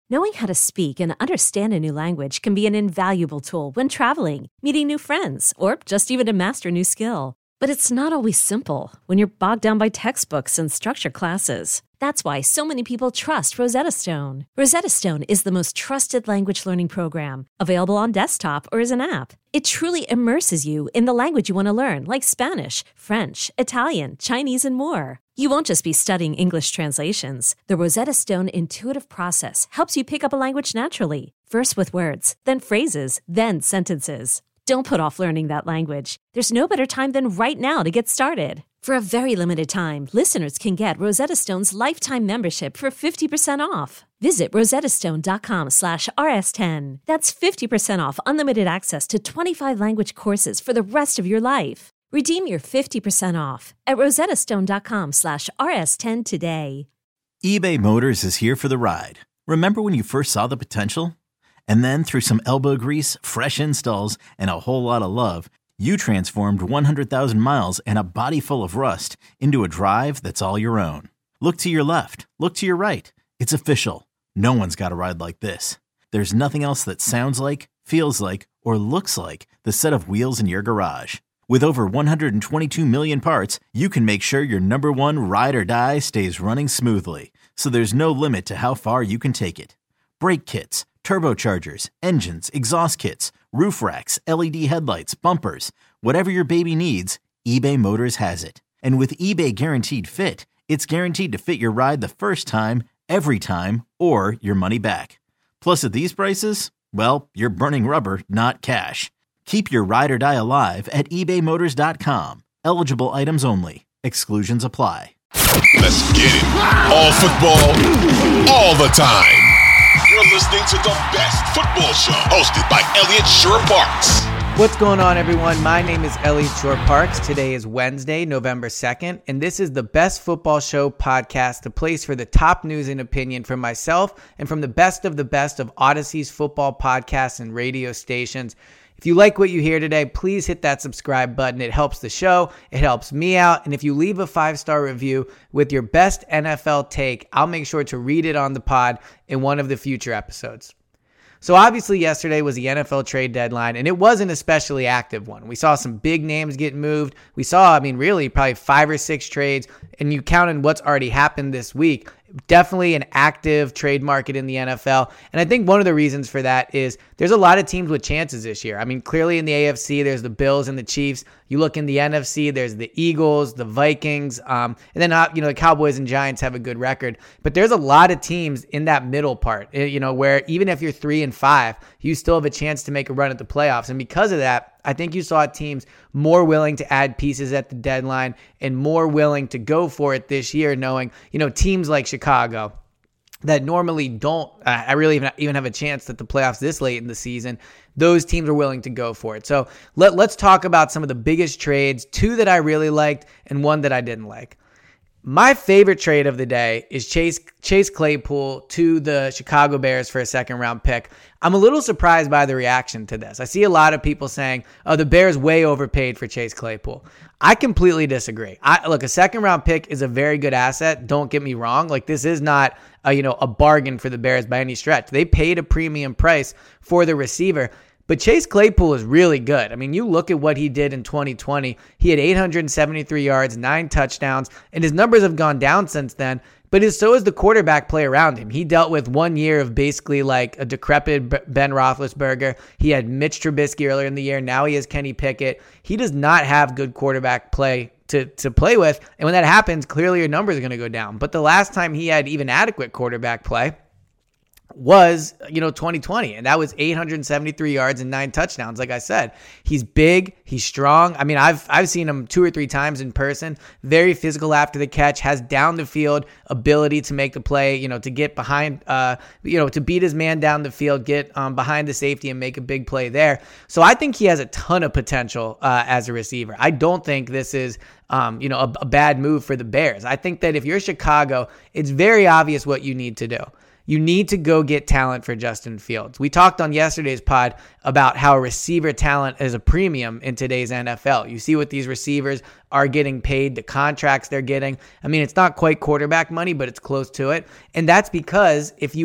Knowing how to speak and understand a new language can be an invaluable tool when traveling, meeting new friends, or just even to master a new skill. But it's not always simple when you're bogged down by textbooks and structured classes. That's why so many people trust Rosetta Stone. Rosetta Stone is the most trusted language learning program, available on desktop or as an app. It truly immerses you in the language you want to learn, like Spanish, French, Italian, Chinese, and more. You won't just be studying English translations. The Rosetta Stone intuitive process helps you pick up a language naturally, first with words, then phrases, then sentences. Don't put off learning that language. There's no better time than right now to get started. For a very limited time, listeners can get Rosetta Stone's lifetime membership for 50% off. Visit rosettastone.com/rs10. That's 50% off unlimited access to 25 language courses for the rest of your life. Redeem your 50% off at rosettastone.com/rs10 today. eBay Motors is here for the ride. Remember when you first saw the potential? And then through some elbow grease, fresh installs, and a whole lot of love, you transformed 100,000 miles and a body full of rust into a drive that's all your own. Look to your left. Look to your right. It's official. No one's got a ride like this. There's nothing else that sounds like, feels like, or looks like the set of wheels in your garage. With over 122 million parts, you can make sure your number one ride or die stays running smoothly, so there's no limit to how far you can take it. Brake kits, turbochargers, engines, exhaust kits, roof racks, LED headlights, bumpers, whatever your baby needs, eBay Motors has it. And with eBay Guaranteed Fit, it's guaranteed to fit your ride the first time, every time, or your money back. Plus at these prices, well, you're burning rubber, not cash. Keep your ride or die alive at ebaymotors.com. Eligible items only. Exclusions apply. Let's get it. All football, all the time. You're listening to the best football show, hosted by Elliot Shore-Parks. What's going on, everyone? My name is Elliot Shore-Parks. Today is Wednesday, November 2nd, and this is the Best Football Show podcast, the place for the top news and opinion from myself and from the best of Odyssey's football podcasts and radio stations. If you like what you hear today, please hit that subscribe button. It helps the show. It helps me out. And if you leave a 5-star review with your best NFL take, I'll make sure to read it on the pod in one of the future episodes. So obviously yesterday was the NFL trade deadline, and it was an especially active one. We saw some big names get moved. We saw, really probably 5 or 6 trades, and you count in what's already happened this week. Definitely an active trade market in the NFL. And I think one of the reasons for that is there's a lot of teams with chances this year. Clearly in the AFC, there's the Bills and the Chiefs. You look in the NFC, there's the Eagles, the Vikings, and then, the Cowboys and Giants have a good record. But there's a lot of teams in that middle part, where even if you're 3-5, you still have a chance to make a run at the playoffs. And because of that, I think you saw teams more willing to add pieces at the deadline and more willing to go for it this year, knowing, teams like Chicago that normally don't really even have a chance at the playoffs this late in the season, those teams are willing to go for it. So let's talk about some of the biggest trades, 2 that I really liked and 1 that I didn't like. My favorite trade of the day is Chase Claypool to the Chicago Bears for a second-round pick. I'm a little surprised by the reaction to this. I see a lot of people saying, the Bears way overpaid for Chase Claypool. I completely disagree. Look, a second-round pick is a very good asset. Don't get me wrong. This is not a bargain for the Bears by any stretch. They paid a premium price for the receiver. But Chase Claypool is really good. You look at what he did in 2020. He had 873 yards, 9 touchdowns, and his numbers have gone down since then. But so has the quarterback play around him. He dealt with 1 year of basically like a decrepit Ben Roethlisberger. He had Mitch Trubisky earlier in the year. Now he has Kenny Pickett. He does not have good quarterback play to play with. And when that happens, clearly your numbers are going to go down. But the last time he had even adequate quarterback play was 2020, and that was 873 yards and 9 touchdowns. Like I said, he's big, he's strong. I've seen him 2 or 3 times in person. Very physical after the catch, has down the field ability to make the play, to get behind, to beat his man down the field, get behind the safety and make a big play there. So I think he has a ton of potential as a receiver. I don't think this is a bad move for the Bears. I think that if you're Chicago, it's very obvious what you need to do. You need to go get talent for Justin Fields. We talked on yesterday's pod about how receiver talent is a premium in today's NFL. You see what these receivers are getting paid, the contracts they're getting. I mean, it's not quite quarterback money, but it's close to it. And that's because even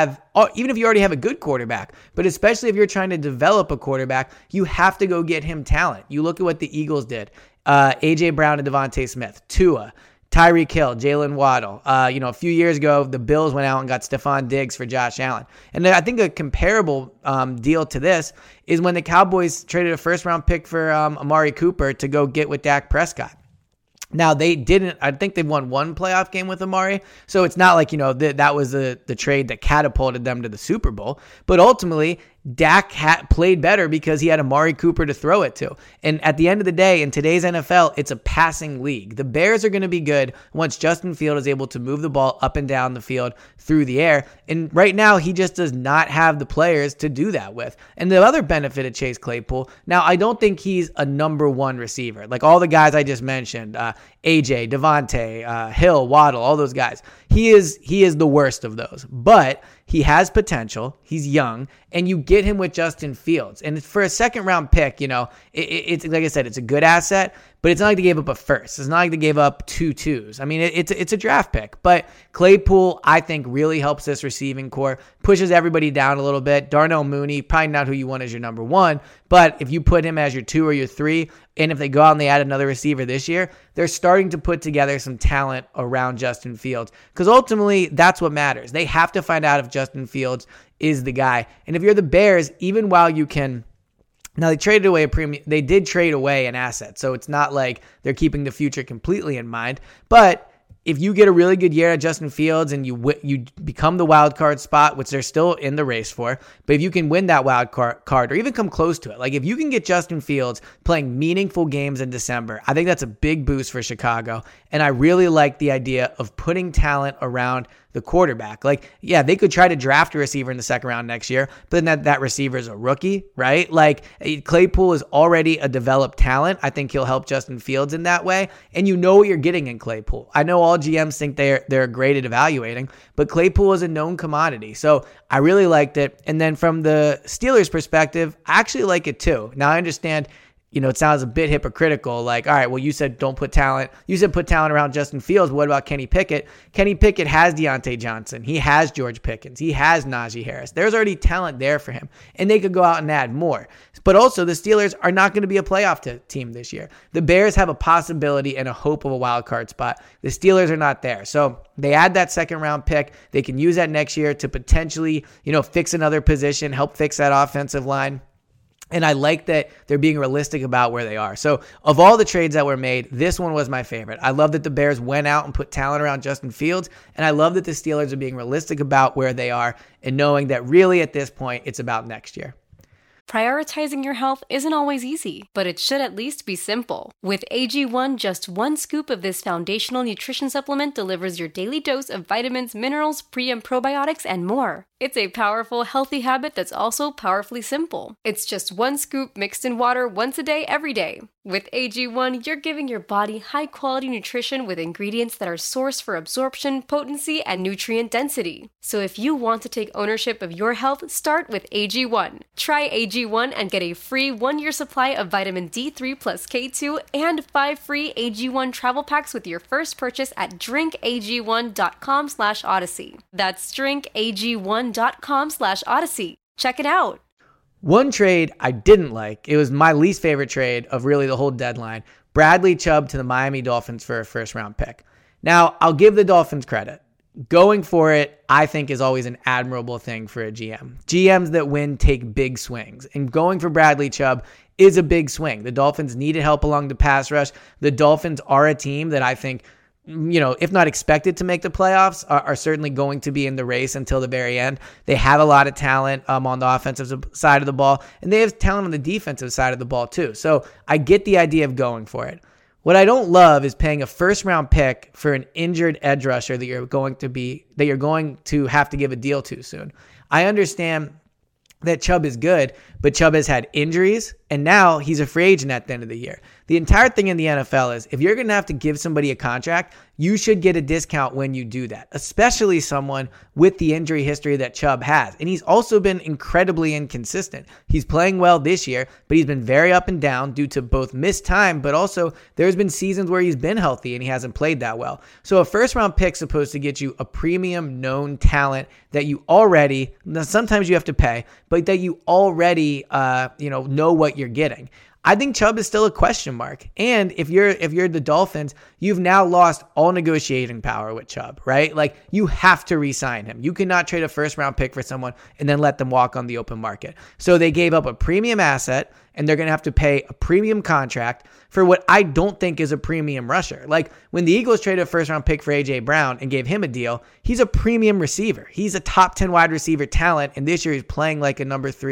if you already have a good quarterback, but especially if you're trying to develop a quarterback, you have to go get him talent. You look at what the Eagles did. A.J. Brown and Devontae Smith, Tua, Tyreek Hill, Jalen Waddle. A few years ago, the Bills went out and got Stephon Diggs for Josh Allen. And I think a comparable deal to this is when the Cowboys traded a first-round pick for Amari Cooper to go get with Dak Prescott. Now, they didn't. I think they've won one playoff game with Amari, so it's not like, that was the trade that catapulted them to the Super Bowl. But ultimately, Dak played better because he had Amari Cooper to throw it to. And at the end of the day, in today's NFL, it's a passing league. The Bears are going to be good once Justin Fields is able to move the ball up and down the field through the air. And right now, he just does not have the players to do that with. And the other benefit of Chase Claypool, now I don't think he's a number one receiver. Like all the guys I just mentioned, AJ, Devontae, Hill, Waddle, all those guys. He is the worst of those. But he has potential. He's young, and you get him with Justin Fields. And for a second-round pick, it's like I said, it's a good asset, but it's not like they gave up a first. It's not like they gave up 2 twos. I mean, it's a draft pick. But Claypool, I think, really helps this receiving core, pushes everybody down a little bit. Darnell Mooney, probably not who you want as your number 1, but if you put him as your 2 or your 3, and if they go out and they add another receiver this year, they're starting to put together some talent around Justin Fields. Because ultimately, that's what matters. They have to find out if Justin Fields is the guy. And if you're the Bears, even while you can... Now, they traded away they did trade away an asset, so it's not like they're keeping the future completely in mind. But if you get a really good year at Justin Fields and you become the wild card spot, which they're still in the race for, but if you can win that wild card or even come close to it, like if you can get Justin Fields playing meaningful games in December, I think that's a big boost for Chicago. And I really like the idea of putting talent around the quarterback. Like, yeah, they could try to draft a receiver in the second round next year, but then that receiver is a rookie, right? Like, Claypool is already a developed talent. I think he'll help Justin Fields in that way. And you know what you're getting in Claypool. I know all GMs think they're great at evaluating, but Claypool is a known commodity. So I really liked it. And then from the Steelers' perspective, I actually like it too. Now I understand, it sounds a bit hypocritical. Like, all right, well, you said don't put talent. You said put talent around Justin Fields. But what about Kenny Pickett? Kenny Pickett has Deontay Johnson. He has George Pickens. He has Najee Harris. There's already talent there for him. And they could go out and add more. But also, the Steelers are not going to be a playoff team this year. The Bears have a possibility and a hope of a wild card spot. The Steelers are not there. So they add that second round pick. They can use that next year to potentially, fix another position, help fix that offensive line. And I like that they're being realistic about where they are. So of all the trades that were made, this one was my favorite. I love that the Bears went out and put talent around Justin Fields. And I love that the Steelers are being realistic about where they are and knowing that really at this point, it's about next year. Prioritizing your health isn't always easy, but it should at least be simple. With AG1, just 1 scoop of this foundational nutrition supplement delivers your daily dose of vitamins, minerals, pre- and probiotics, and more. It's a powerful, healthy habit that's also powerfully simple. It's just 1 scoop mixed in water once a day, every day. With AG1, you're giving your body high-quality nutrition with ingredients that are sourced for absorption, potency, and nutrient density. So if you want to take ownership of your health, start with AG1. Try AG1 and get a free 1-year supply of vitamin D3 plus K2 and 5 free AG1 travel packs with your first purchase at drinkag1.com/odyssey. That's drinkag1.com/odyssey. Check it out. One trade I didn't like, it was my least favorite trade of really the whole deadline, Bradley Chubb to the Miami Dolphins for a first-round pick. Now, I'll give the Dolphins credit. Going for it, I think, is always an admirable thing for a GM. GMs that win take big swings, and going for Bradley Chubb is a big swing. The Dolphins needed help along the pass rush. The Dolphins are a team that I think, if not expected to make the playoffs, are certainly going to be in the race until the very end. They have a lot of talent on the offensive side of the ball, and they have talent on the defensive side of the ball too. So I get the idea of going for it. What I don't love is paying a first-round pick for an injured edge rusher that you're going to have to give a deal to soon. I understand that Chubb is good, but Chubb has had injuries And now he's a free agent at the end of the year. The entire thing in the NFL is if you're going to have to give somebody a contract, you should get a discount when you do that, especially someone with the injury history that Chubb has. And he's also been incredibly inconsistent. He's playing well this year, but he's been very up and down due to both missed time, but also there's been seasons where he's been healthy and he hasn't played that well. So a first round pick is supposed to get you a premium known talent that you already, sometimes you have to pay, but that you already know what you're getting. I think Chubb is still a question mark. And if you're the Dolphins, you've now lost all negotiating power with Chubb, right? Like you have to re-sign him. You cannot trade a first round pick for someone and then let them walk on the open market. So they gave up a premium asset and they're going to have to pay a premium contract for what I don't think is a premium rusher. Like when the Eagles traded a first round pick for A.J. Brown and gave him a deal, he's a premium receiver. He's a top 10 wide receiver talent. And this year he's playing like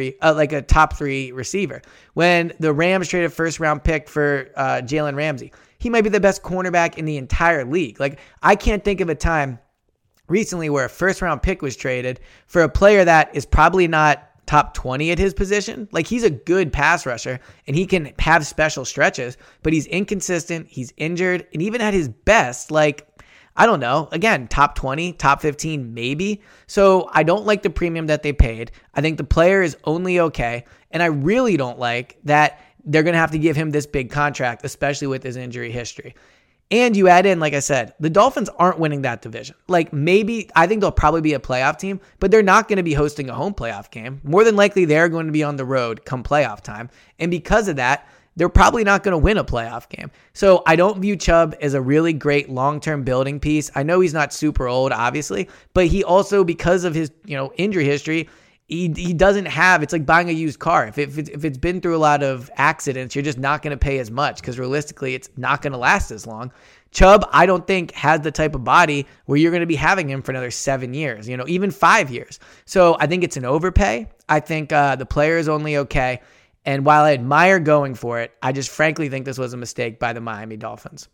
a top 3 receiver. When the Rams traded a first round pick for Jalen Ramsey, he might be the best cornerback in the entire league. Like I can't think of a time recently where a first round pick was traded for a player that is probably not top 20 at his position. Like he's a good pass rusher and he can have special stretches, but he's inconsistent, he's injured, and even at his best, like, I don't know, again, top 20, top 15, maybe. So I don't like the premium that they paid. I think the player is only okay. And I really don't like that they're going to have to give him this big contract, especially with his injury history. And you add in, like I said, the Dolphins aren't winning that division. Like maybe, I think they'll probably be a playoff team, but they're not going to be hosting a home playoff game. More than likely, they're going to be on the road come playoff time. And because of that, they're probably not going to win a playoff game. So I don't view Chubb as a really great long-term building piece. I know he's not super old, obviously, but he also, because of his injury history, he doesn't have, it's like buying a used car. If it's been through a lot of accidents, you're just not going to pay as much because realistically, it's not going to last as long. Chubb, I don't think, has the type of body where you're going to be having him for another 7 years, even 5 years. So I think it's an overpay. I think the player is only okay. And while I admire going for it, I just frankly think this was a mistake by the Miami Dolphins.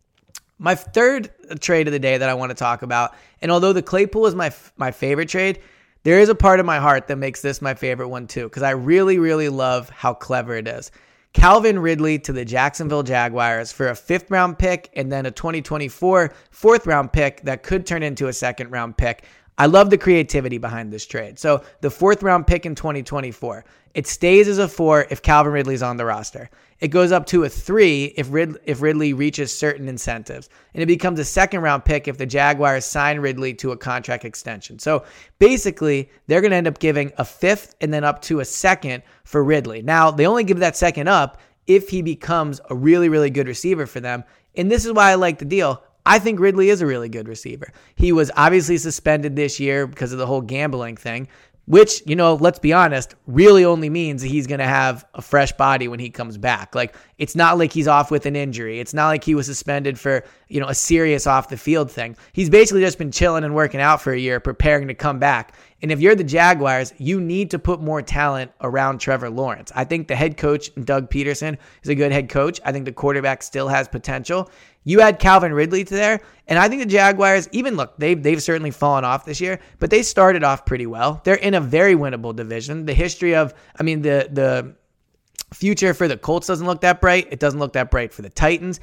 My third trade of the day that I want to talk about, and although the Claypool is my favorite trade, there is a part of my heart that makes this my favorite one too, because I really, really love how clever it is. Calvin Ridley to the Jacksonville Jaguars for a 5th round pick and then a 2024 4th round pick that could turn into a 2nd round pick. I love the creativity behind this trade. So the 4th round pick in 2024, it stays as a 4 if Calvin Ridley's on the roster. It goes up to a 3 if Ridley reaches certain incentives. And it becomes a 2nd round pick if the Jaguars sign Ridley to a contract extension. So basically, they're going to end up giving a 5th and then up to a 2nd for Ridley. Now, they only give that 2nd up if he becomes a really, really good receiver for them. And this is why I like the deal. I think Ridley is a really good receiver. He was obviously suspended this year because of the whole gambling thing, which, let's be honest, really only means he's going to have a fresh body when he comes back. Like, it's not like he's off with an injury. It's not like he was suspended for, a serious off the field thing. He's basically just been chilling and working out for a year, preparing to come back. And if you're the Jaguars, you need to put more talent around Trevor Lawrence. I think the head coach, Doug Peterson, is a good head coach. I think the quarterback still has potential. You add Calvin Ridley to there, and I think the Jaguars, they've certainly fallen off this year, but they started off pretty well. They're in a very winnable division. The history of, the future for the Colts doesn't look that bright. It doesn't look that bright for the Titans.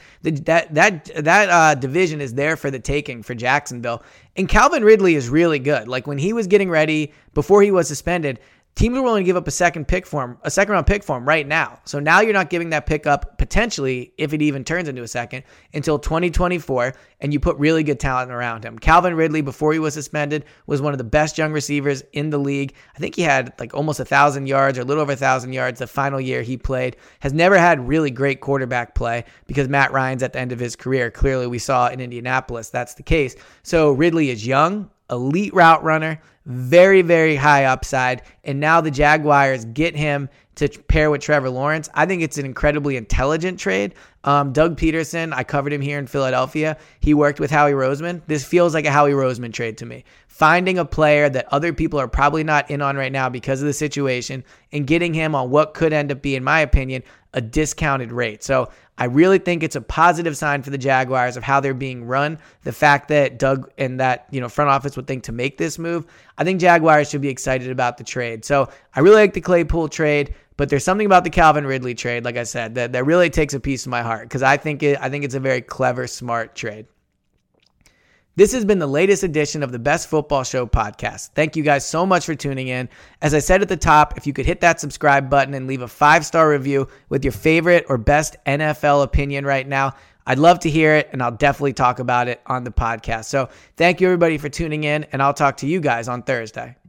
That division is there for the taking for Jacksonville. And Calvin Ridley is really good. Like when he was getting ready, before he was suspended, teams were willing to give up a 2nd round pick for him right now. So now you're not giving that pick up potentially, if it even turns into a 2nd, until 2024, and you put really good talent around him. Calvin Ridley, before he was suspended, was one of the best young receivers in the league. I think he had like almost 1,000 yards or a little over 1,000 yards the final year he played. Has never had really great quarterback play because Matt Ryan's at the end of his career. Clearly we saw in Indianapolis that's the case. So Ridley is young, elite route runner, very, very high upside. And now the Jaguars get him to pair with Trevor Lawrence. I think it's an incredibly intelligent trade. Doug Peterson, I covered him here in Philadelphia. He worked with Howie Roseman. This feels like a Howie Roseman trade to me. Finding a player that other people are probably not in on right now because of the situation and getting him on what could end up being, in my opinion, a discounted rate. So I really think it's a positive sign for the Jaguars of how they're being run. The fact that Doug and that front office would think to make this move, I think Jaguars should be excited about the trade. So I really like the Claypool trade. But there's something about the Calvin Ridley trade, like I said, that really takes a piece of my heart because I think it's a very clever, smart trade. This has been the latest edition of the Best Football Show podcast. Thank you guys so much for tuning in. As I said at the top, if you could hit that subscribe button and leave a 5-star review with your favorite or best NFL opinion right now, I'd love to hear it, and I'll definitely talk about it on the podcast. So thank you, everybody, for tuning in, and I'll talk to you guys on Thursday.